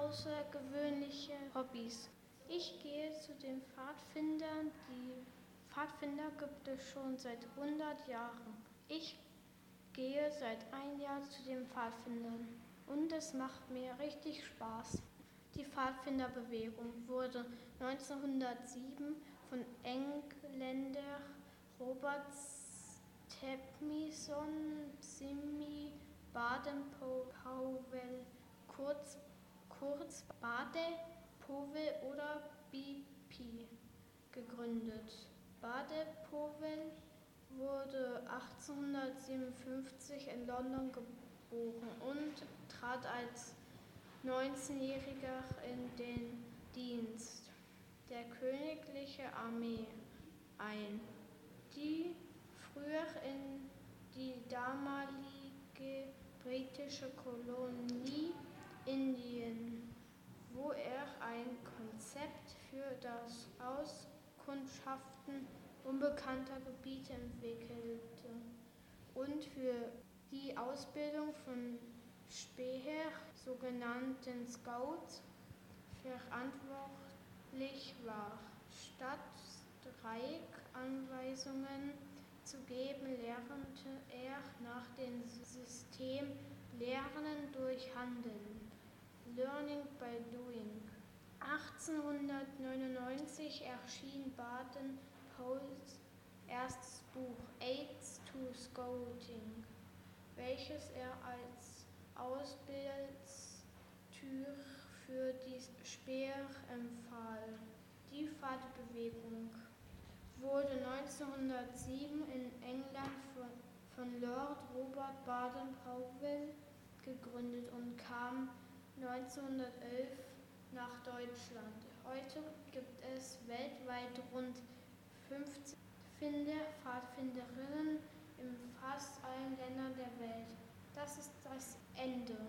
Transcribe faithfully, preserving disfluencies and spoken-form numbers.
außergewöhnliche Hobbys. Ich gehe zu den Pfadfindern. Die Pfadfinder gibt es schon seit hundert Jahren. Ich gehe seit einem Jahr zu den Pfadfindern und es macht mir richtig Spaß. Die Pfadfinderbewegung wurde neunzehnhundertsieben von Engländer Robert Stephenson Simi Baden-Powell, kurz, kurz Bade-Powell oder B P, gegründet. Bade-Powell wurde achtzehnhundertsiebenundfünfzig in London geboren und trat als neunzehnjähriger in den Dienst der königlichen Armee ein, die früher in die damalige britische Kolonie Indien, wo er ein Konzept für das Auskundschaften unbekannter Gebiete entwickelte und für die Ausbildung von Späher, sogenannten Scouts, verantwortlich war. Statt Streikanweisungen zu geben, lernte er nach dem System Lernen durch Handeln, Learning by Doing. achtzehnhundertneunundneunzig erschien Baden-Powells erstes Buch Aids to Scouting, welches er als Ausbildungstür für die Späher empfahl. Die Pfadbewegung wurde neunzehnhundertsieben in England von Lord Robert Baden-Powell gegründet und kam neunzehnhundertelf nach Deutschland. Heute gibt es weltweit rund fünfzig Pfadfinder, Pfadfinderinnen in fast allen Ländern der Welt. Das ist das Ende.